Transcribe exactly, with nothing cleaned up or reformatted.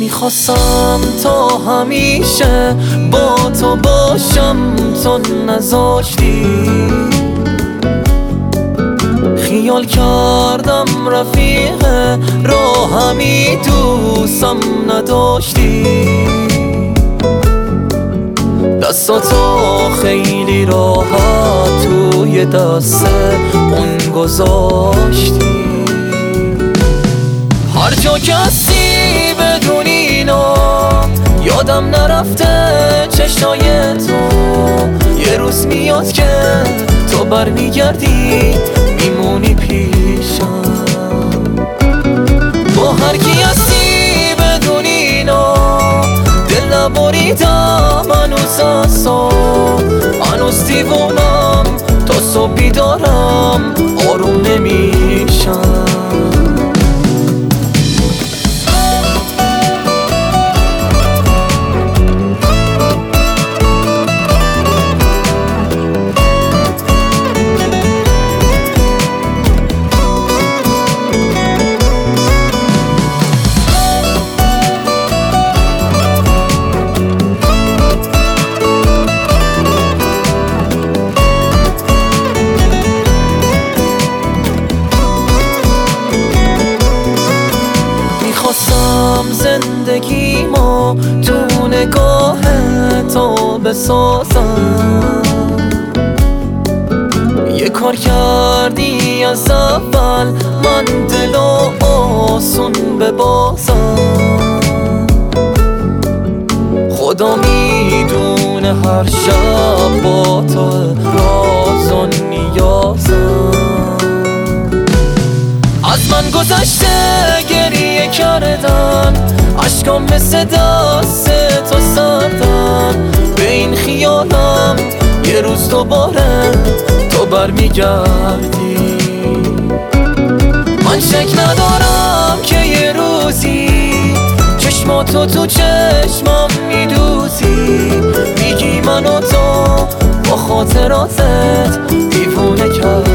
میخواستم تا همیشه با تو باشم، تو نذاشتی. خیال کردم رفیق راهمی، دوستم نداشتی. دستاتو خیلی راحت توی دست اون گذاشتی. هر جا که هستی بدون اینا یادم نرفته چشای تو. یه روز میاد که تو برمیگردی میمونی پیشم. با هر کی هستی بدون اینا دل نبریدم هنوز اصلا. هنوز دیوونم تا صبح بیدارم آروم نمیشم. خواستم زندگی ما تو نگاه تو بسازم. یه کار کردی از اول من دلو آسون ببازم. خدا میدونه هر شب با تو راز و نیازم. از من گذشته گریه کردن، عشقام مثل دست تو سردن. به این خیالم یه روز دوباره تو برمیگردی. من شک ندارم که یه روزی چشماتو تو چشمم میدوزی. میگی منو تو با خاطراتت دیوونه کرد.